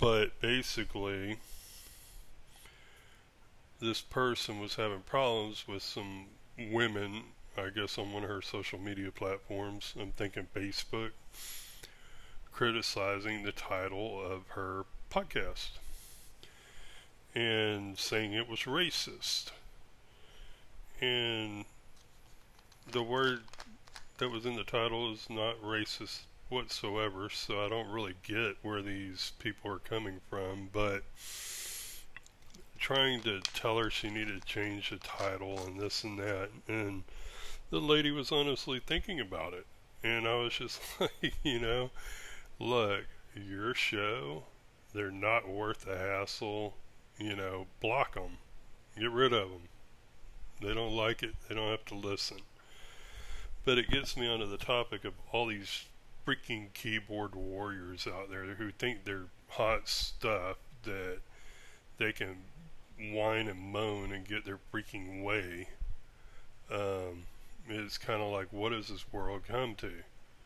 But basically, this person was having problems with some women, I guess on one of her social media platforms, I'm thinking Facebook, criticizing the title of her podcast and saying it was racist. And the word that was in the title is not racist whatsoever, so I don't really get where these people are coming from, but trying to tell her she needed to change the title and this and that, and the lady was honestly thinking about it, and I was just like, look, your show, they're not worth the hassle, block them, get rid of them. They don't like it, they don't have to listen. But it gets me onto the topic of all these freaking keyboard warriors out there who think they're hot stuff, that they can whine and moan and get their freaking way. It's kind of like, what has this world come to?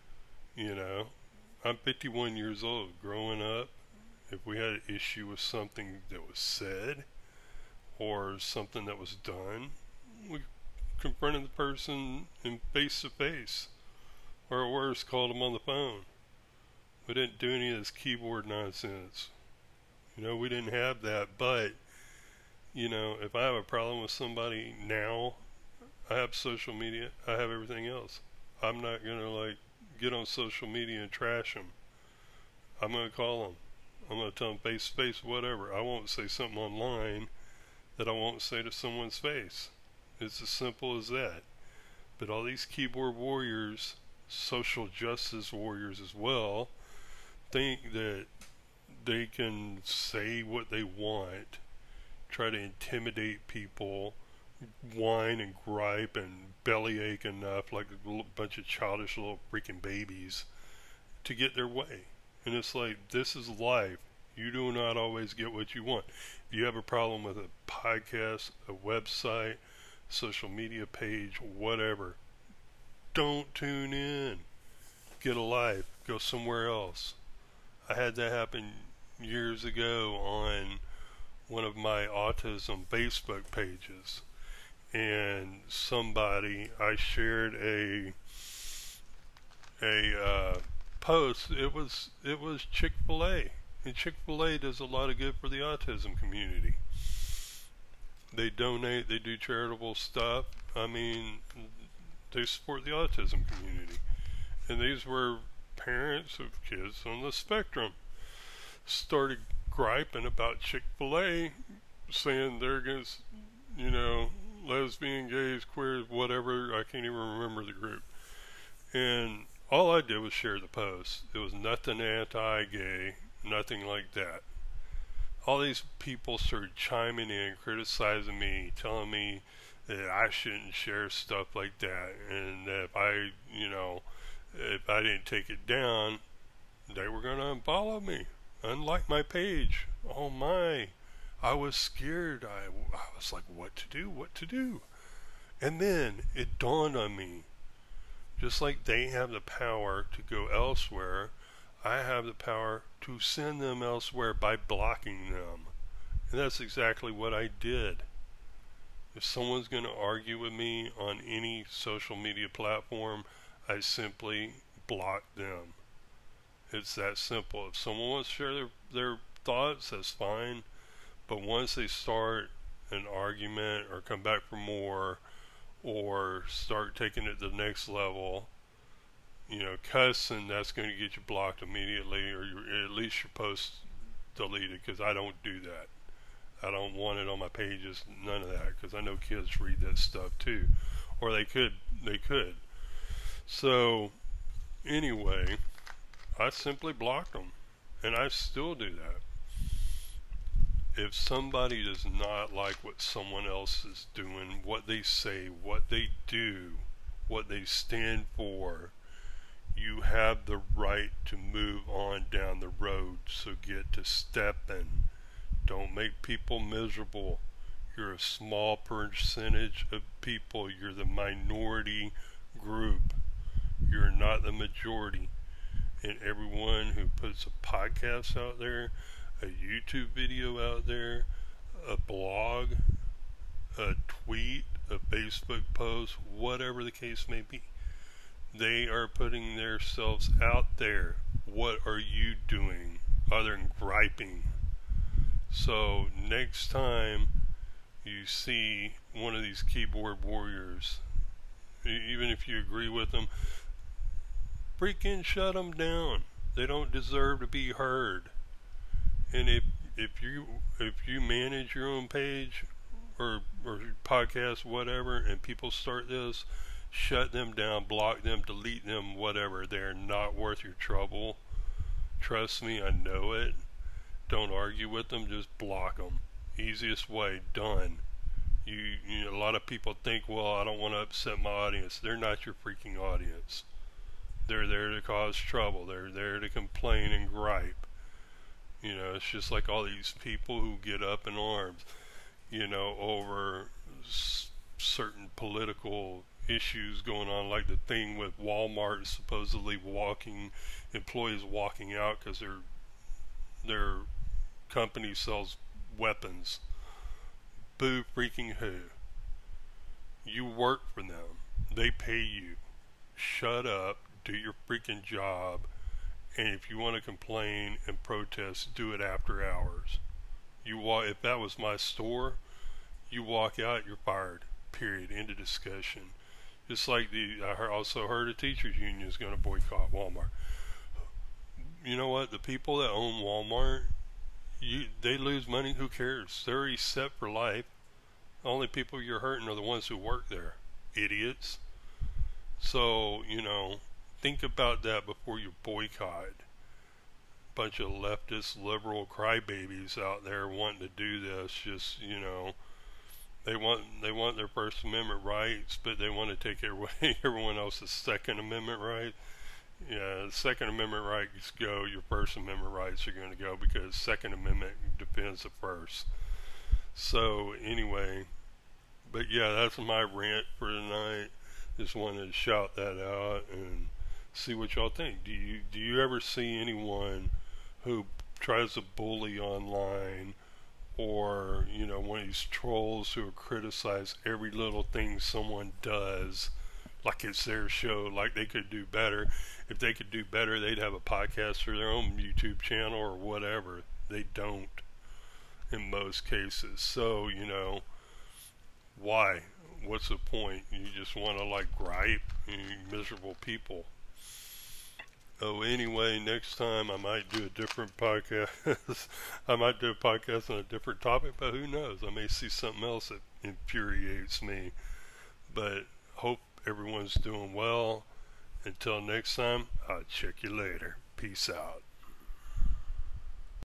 I'm 51 years old. Growing up, if we had an issue with something that was said or something that was done, we confronted the person in face to face, or worse, called them on the phone. We didn't do any of this keyboard nonsense. We didn't have that. But if I have a problem with somebody now, I have social media, I have everything else. I'm not gonna get on social media and trash them. I'm gonna call them. I'm gonna tell them face to face, whatever. I won't say something online that I won't say to someone's face. It's as simple as that. But all these keyboard warriors, social justice warriors as well, think that they can say what they want, try to intimidate people, whine and gripe and bellyache enough like a bunch of childish little freaking babies to get their way. And it's like, this is life. You do not always get what you want. If you have a problem with a podcast, a website, social media page, whatever, don't tune in. Get a life. Go somewhere else. I had that happen years ago on one of my autism Facebook pages. And I shared a post. It was Chick-fil-A. And Chick-fil-A does a lot of good for the autism community. They donate, they do charitable stuff. They support the autism community. And these were parents of kids on the spectrum. Started griping about Chick-fil-A, saying they're against, lesbian, gays, queers, whatever. I can't even remember the group. And all I did was share the post. It was nothing anti-gay, nothing like that. All these people started chiming in, criticizing me, telling me that I shouldn't share stuff like that, and that if I didn't take it down, they were going to unfollow me, unlike my page. Oh my, I was scared. I was like, what to do? And then it dawned on me, just like they have the power to go elsewhere, I have the power to send them elsewhere by blocking them. And that's exactly what I did. If someone's going to argue with me on any social media platform, I simply block them. It's that simple. If someone wants to share their thoughts, that's fine. But once they start an argument or come back for more or start taking it to the next level, cussing, that's going to get you blocked immediately, or at least your post deleted, because I don't do that. I don't want it on my pages, none of that, because I know kids read that stuff too, or they could. So anyway, I simply blocked them, and I still do that. If somebody does not like what someone else is doing, what they say, what they do, what they stand for, you have the right to move on down the road. So get to stepping. Don't make people miserable. You're a small percentage of people. You're the minority group. You're not the majority. And everyone who puts a podcast out there, a YouTube video out there, a blog, a tweet, a Facebook post, whatever the case may be. They are putting themselves out there. What are you doing other than griping? So next time you see one of these keyboard warriors, even if you agree with them, freaking shut them down. They don't deserve to be heard. And if you manage your own page or podcast, whatever, and people start this, shut them down, block them, delete them, whatever. They're not worth your trouble. Trust me, I know it. Don't argue with them, just block them. Easiest way, done. You know, a lot of people think, well, I don't want to upset my audience. They're not your freaking audience. They're there to cause trouble. They're there to complain and gripe. You know, it's just like all these people who get up in arms, you know, over certain political issues going on, like the thing with Walmart supposedly employees walking out because their company sells weapons. Boo freaking who? You work for them. They pay you. Shut up. Do your freaking job. And if you want to complain and protest, do it after hours. If that was my store, you walk out, you're fired. Period. End of discussion. Just like I also heard a teachers union is going to boycott Walmart. You know what? The people that own Walmart, they lose money. Who cares? They're already set for life. The only people you're hurting are the ones who work there. Idiots. So, you know, think about that before you boycott. Bunch of leftist, liberal crybabies out there wanting to do this. Just, you know, they want their First Amendment rights, but they want to take away everyone else's Second Amendment rights. Yeah, the Second Amendment rights go, your First Amendment rights are going to go, because Second Amendment defends the First. So anyway, but yeah, that's my rant for tonight. Just wanted to shout that out and see what y'all think. Do you ever see anyone who tries to bully online, or, you know, one of these trolls who criticize every little thing someone does like it's their show, like they could do better? If they could do better, they'd have a podcast or their own YouTube channel or whatever. They don't in most cases. So, you know, why? What's the point? You just want to like gripe, you miserable people. Oh, anyway, next time I might do a different podcast. I might do a podcast on a different topic, but who knows? I may see something else that infuriates me. But hope everyone's doing well. Until next time, I'll check you later. Peace out.